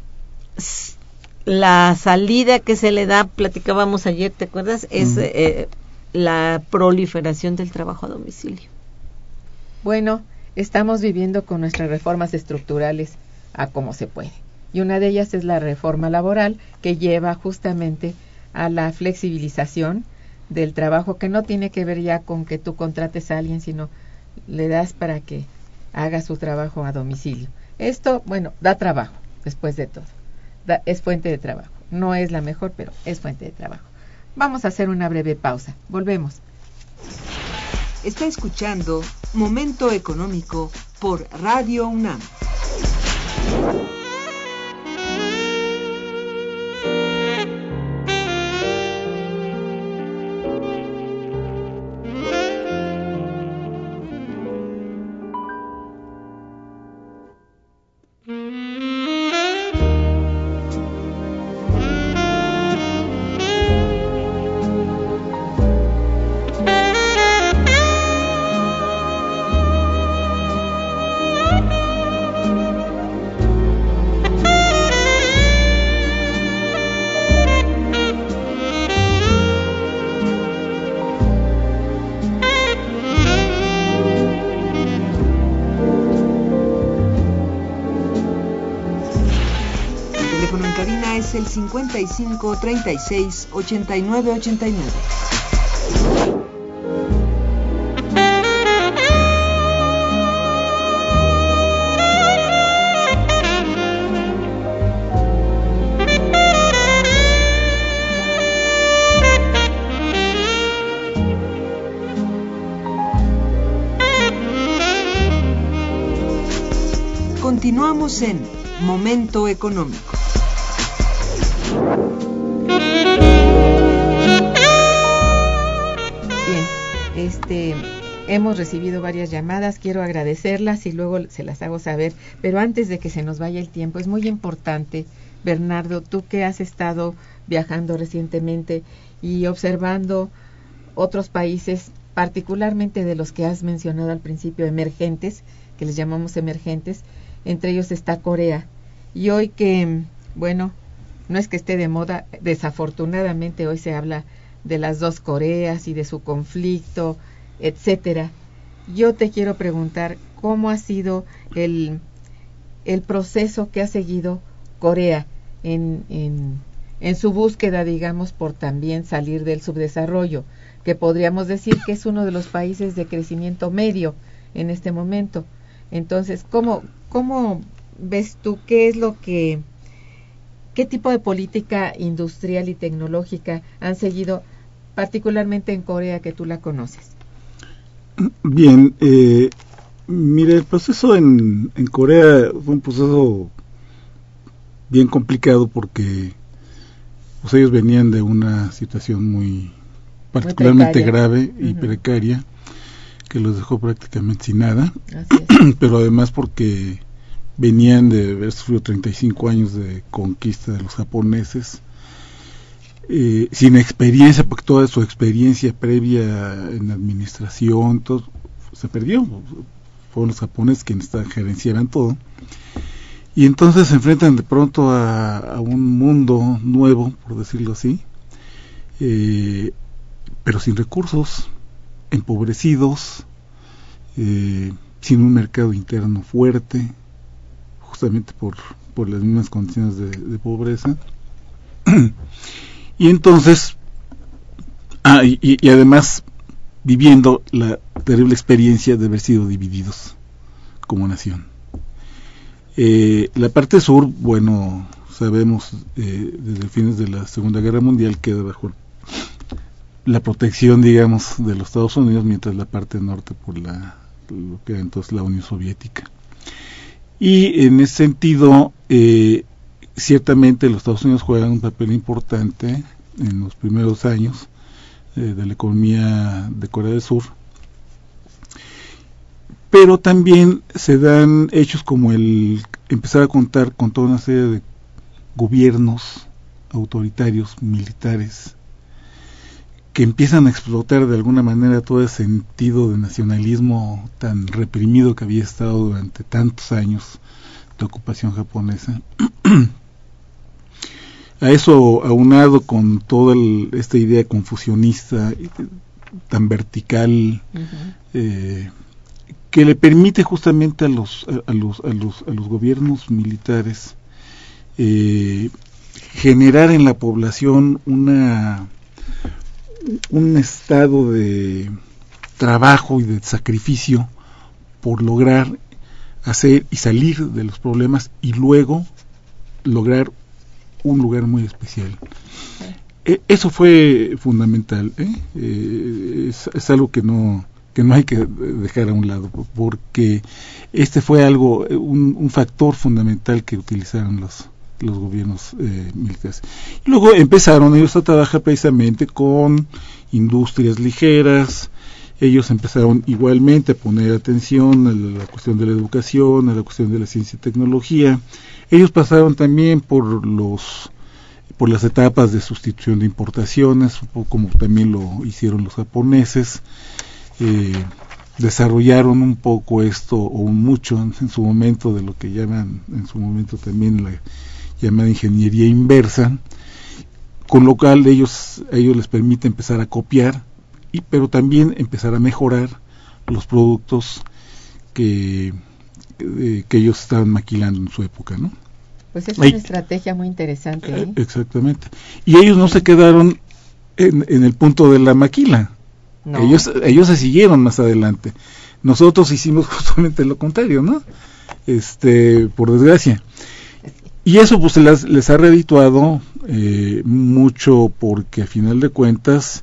la salida que se le da, platicábamos ayer, ¿te acuerdas? Es la proliferación del trabajo a domicilio. Bueno, estamos viviendo con nuestras reformas estructurales a como se puede. Y una de ellas es la reforma laboral, que lleva justamente a la flexibilización del trabajo, que no tiene que ver ya con que tú contrates a alguien, sino le das para que haga su trabajo a domicilio. Esto, bueno, da trabajo, después de todo. Es fuente de trabajo. No es la mejor, pero es fuente de trabajo. Vamos a hacer una breve pausa. Volvemos. Está escuchando Momento Económico por Radio UNAM. El 55 36 89 89. Continuamos en Momento Económico. Hemos recibido varias llamadas, quiero agradecerlas y luego se las hago saber, pero antes de que se nos vaya el tiempo, es muy importante, Bernardo, tú que has estado viajando recientemente y observando otros países, particularmente de los que has mencionado al principio, emergentes, que les llamamos emergentes, entre ellos está Corea, y hoy que, bueno, no es que esté de moda, desafortunadamente hoy se habla de las dos Coreas y de su conflicto, etcétera. Yo te quiero preguntar cómo ha sido el proceso que ha seguido Corea en su búsqueda, digamos, por también salir del subdesarrollo, que podríamos decir que es uno de los países de crecimiento medio en este momento. Entonces, ¿cómo ves tú qué tipo de política industrial y tecnológica han seguido, particularmente en Corea, que tú la conoces? Bien, mire, el proceso en Corea fue un proceso bien complicado porque pues ellos venían de una situación muy particularmente grave y precaria, que los dejó prácticamente sin nada. Así es. Pero además porque venían de haber sufrido 35 años de conquista de los japoneses, sin experiencia, porque toda su experiencia previa en administración, todo se perdió. Fueron los japoneses quienes gerenciaban todo. Y entonces se enfrentan de pronto a un mundo nuevo, por decirlo así, pero sin recursos, empobrecidos, sin un mercado interno fuerte, justamente por las mismas condiciones de pobreza. Y entonces, y además viviendo la terrible experiencia de haber sido divididos como nación. La parte sur, bueno, sabemos desde fines de la Segunda Guerra Mundial queda bajo la protección, digamos, de los Estados Unidos, mientras la parte norte por lo que era entonces la Unión Soviética. Y en ese sentido, ciertamente los Estados Unidos juegan un papel importante en los primeros años de la economía de Corea del Sur, pero también se dan hechos como el empezar a contar con toda una serie de gobiernos autoritarios, militares, que empiezan a explotar de alguna manera todo ese sentido de nacionalismo tan reprimido que había estado durante tantos años de ocupación japonesa. A eso aunado con toda esta idea confucionista tan vertical, que le permite justamente a los gobiernos militares generar en la población un estado de trabajo y de sacrificio por lograr hacer y salir de los problemas y luego lograr un lugar muy especial. Eso fue fundamental, es algo que no hay que dejar a un lado, porque este fue un factor fundamental que utilizaron los gobiernos militares. Y luego empezaron ellos a trabajar precisamente con industrias ligeras. Ellos empezaron igualmente a poner atención a la cuestión de la educación, a la cuestión de la ciencia y tecnología. Ellos pasaron también por las etapas de sustitución de importaciones, un poco como también lo hicieron los japoneses. Desarrollaron un poco esto, o mucho en su momento, de lo que llaman en su momento también la llamada ingeniería inversa, con lo cual ellos les permite empezar a copiar, pero también empezar a mejorar los productos que ellos estaban maquilando en su época, ¿no? Pues es una estrategia muy interesante, Exactamente. Y ellos no se quedaron en el punto de la maquila. No. Ellos se siguieron más adelante. Nosotros hicimos justamente lo contrario, ¿no? Por desgracia. Y eso pues les ha redituado mucho, porque a final de cuentas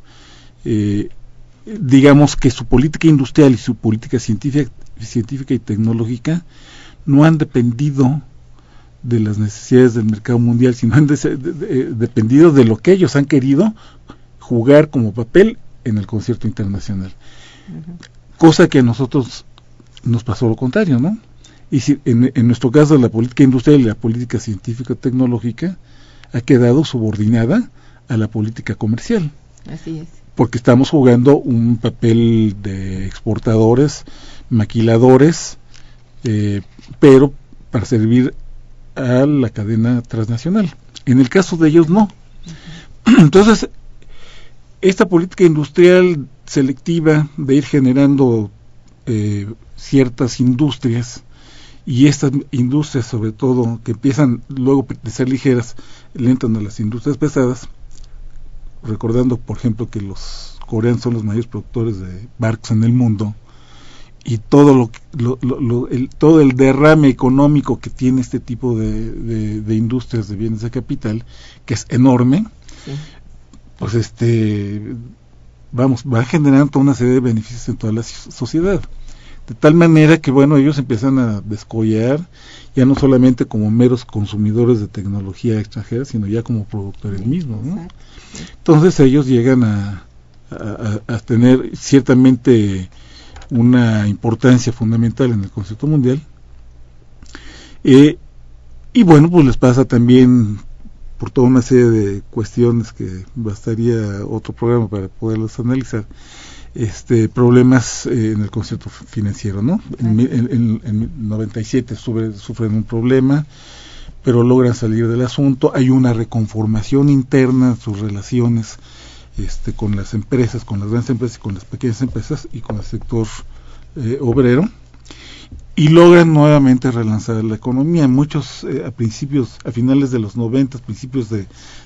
digamos que su política industrial y su política científica y tecnológica no han dependido de las necesidades del mercado mundial, sino han dependido de lo que ellos han querido jugar como papel en el concierto internacional. Cosa que a nosotros nos pasó lo contrario, ¿no? Y si, en nuestro caso, la política industrial y la política científica-tecnológica ha quedado subordinada a la política comercial. Así es. Porque estamos jugando un papel de exportadores, maquiladores, pero para servir a la cadena transnacional. En el caso de ellos, no. Entonces, esta política industrial selectiva de ir generando ciertas industrias, y estas industrias, sobre todo, que empiezan luego de ser ligeras, le entran a las industrias pesadas, recordando, por ejemplo, que los coreanos son los mayores productores de barcos en el mundo, y todo todo el derrame económico que tiene este tipo de industrias de bienes de capital, que es enorme, sí. Pues va generando toda una serie de beneficios en toda la sociedad, de tal manera que bueno, ellos empiezan a descollar ya no solamente como meros consumidores de tecnología extranjera, sino ya como productores mismos, ¿no? Entonces ellos llegan a tener ciertamente una importancia fundamental en el concepto mundial, y bueno, pues les pasa también por toda una serie de cuestiones que bastaría otro programa para poderlos analizar, problemas en el concepto financiero, ¿no? En 97 sufren un problema, pero logran salir del asunto. Hay una reconformación interna en sus relaciones con las empresas, con las grandes empresas, con las pequeñas empresas y con el sector obrero, y logran nuevamente relanzar la economía. Muchos a finales de los 90, principios de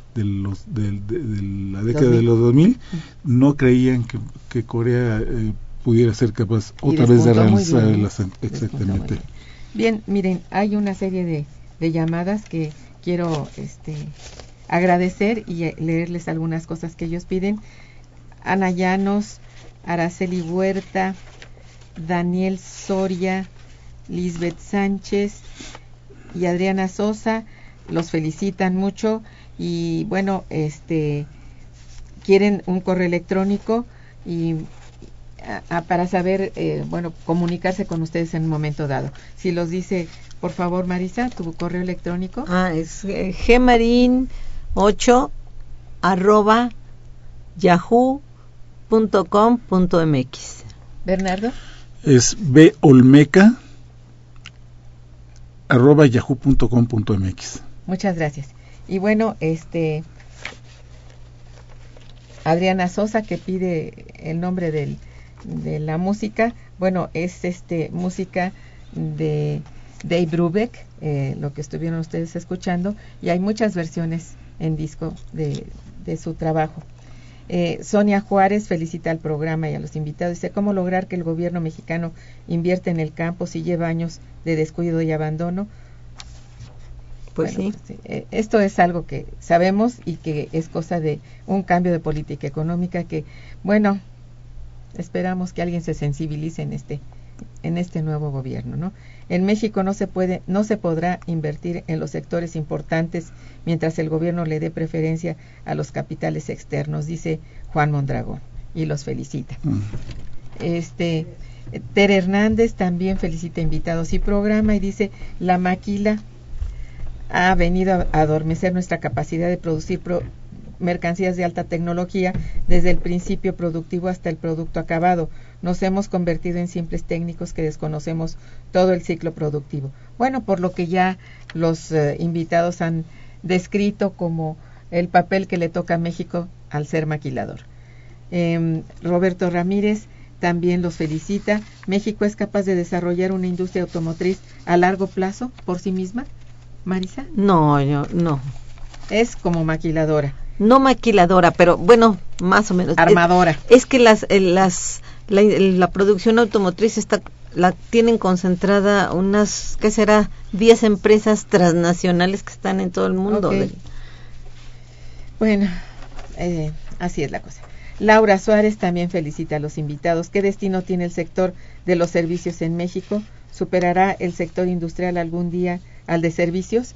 la década de los 2000, no creían que Corea pudiera ser capaz otra vez de relanzar exactamente. Bien, miren, hay una serie de llamadas que quiero agradecer y leerles algunas cosas que ellos piden. Ana Llanos, Araceli Huerta, Daniel Soria, Lisbeth Sánchez y Adriana Sosa los felicitan mucho, y bueno, quieren un correo electrónico y para saber, comunicarse con ustedes en un momento dado. Si los dice, por favor, Marisa, tu correo electrónico. Es gmarin8@yahoo.com.mx. .com.mx. Bernardo. Es bolmeca@yahoo.com.mx. Muchas gracias. Y bueno, Adriana Sosa, que pide el nombre de la música. Bueno, es música de Dave Brubeck, lo que estuvieron ustedes escuchando, y hay muchas versiones en disco de su trabajo. Sonia Juárez felicita al programa y a los invitados. Dice, ¿cómo lograr que el gobierno mexicano invierta en el campo si lleva años de descuido y abandono? Pues bueno, sí. Esto es algo que sabemos y que es cosa de un cambio de política económica que, bueno, esperamos que alguien se sensibilice en este nuevo gobierno, ¿no? En México no se podrá invertir en los sectores importantes mientras el gobierno le dé preferencia a los capitales externos, dice Juan Mondragón, y los felicita. Tere Hernández también felicita invitados y programa y dice, la maquila ha venido a adormecer nuestra capacidad de producir mercancías de alta tecnología desde el principio productivo hasta el producto acabado. Nos hemos convertido en simples técnicos que desconocemos todo el ciclo productivo. Bueno, por lo que ya los invitados han descrito como el papel que le toca a México al ser maquilador. Roberto Ramírez también los felicita. ¿México es capaz de desarrollar una industria automotriz a largo plazo por sí misma? Marisa. No. Es como maquiladora. No maquiladora, pero bueno, más o menos. Armadora. Es que la producción automotriz la tienen concentrada unas, ¿qué será? 10 empresas transnacionales que están en todo el mundo. Okay. Bueno, así es la cosa. Laura Suárez también felicita a los invitados. ¿Qué destino tiene el sector de los servicios en México? ¿Superará el sector industrial algún día al de servicios?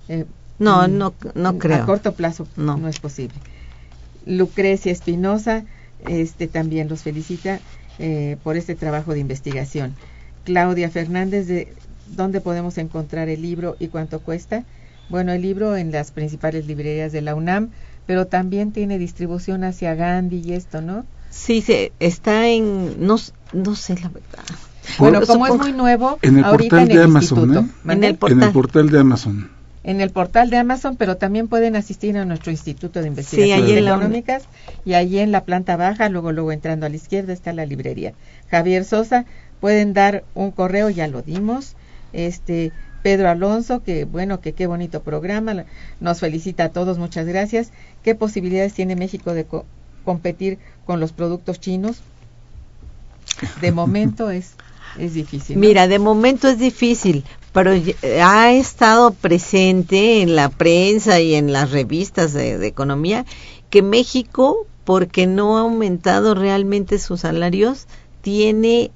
No creo. A corto plazo no es posible. Lucrecia Espinosa también los felicita por este trabajo de investigación. Claudia Fernández, ¿de dónde podemos encontrar el libro y cuánto cuesta? Bueno, el libro en las principales librerías de la UNAM, pero también tiene distribución hacia Gandhi y esto, ¿no? Sí, está en... No sé la verdad. Bueno, como es muy nuevo, en el ahorita portal en de el Amazon, instituto. En el portal de Amazon. En el portal de Amazon, pero también pueden asistir a nuestro Instituto de Investigaciones allí Económicas y allí en la planta baja, luego entrando a la izquierda está la librería. Javier Sosa, pueden dar un correo, ya lo dimos. Pedro Alonso, que bueno, que qué bonito programa, nos felicita a todos, muchas gracias. ¿Qué posibilidades tiene México de competir con los productos chinos? De momento es difícil, ¿no? Mira, de momento es difícil, pero ha estado presente en la prensa y en las revistas de economía que México, porque no ha aumentado realmente sus salarios, tiene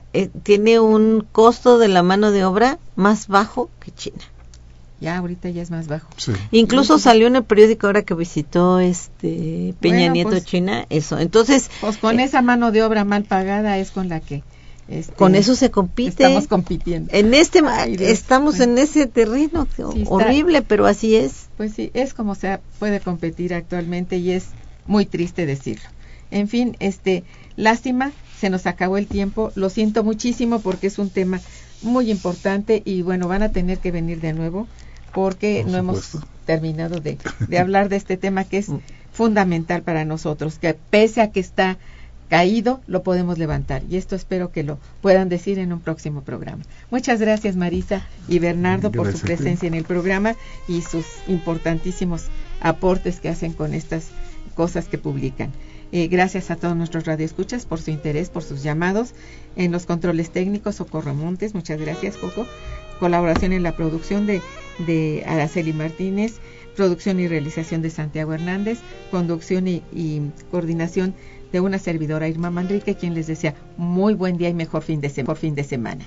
un costo de la mano de obra más bajo que China. Ya ahorita ya es más bajo. Sí. Incluso salió en el periódico ahora que visitó Peña Nieto, pues, China, eso. Entonces, pues con esa mano de obra mal pagada es con la que con eso se compite. Estamos compitiendo. Estamos en ese terreno horrible, pero así es. Pues sí, es como se puede competir actualmente y es muy triste decirlo. En fin, lástima, se nos acabó el tiempo. Lo siento muchísimo porque es un tema muy importante y bueno, van a tener que venir de nuevo porque no hemos terminado de hablar de este tema que es fundamental para nosotros, que pese a que está caído, lo podemos levantar. Y esto espero que lo puedan decir en un próximo programa. Muchas gracias, Marisa y Bernardo, por su presencia en el programa y sus importantísimos aportes que hacen con estas cosas que publican. Gracias a todos nuestros radioescuchas por su interés, por sus llamados. En los controles técnicos, Socorro Montes, muchas gracias, Coco. Colaboración en la producción de Araceli Martínez, producción y realización de Santiago Hernández, conducción y coordinación de una servidora, Irma Manrique, quien les desea muy buen día y mejor fin de semana.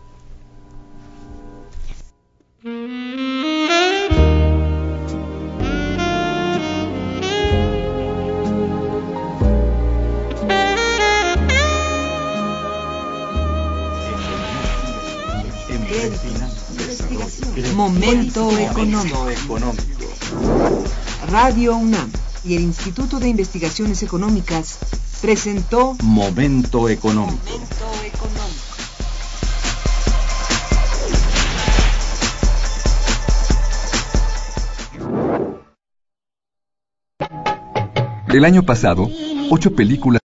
Momento económico. Radio UNAM y el Instituto de Investigaciones Económicas presentó Momento Económico. El año pasado, 8 películas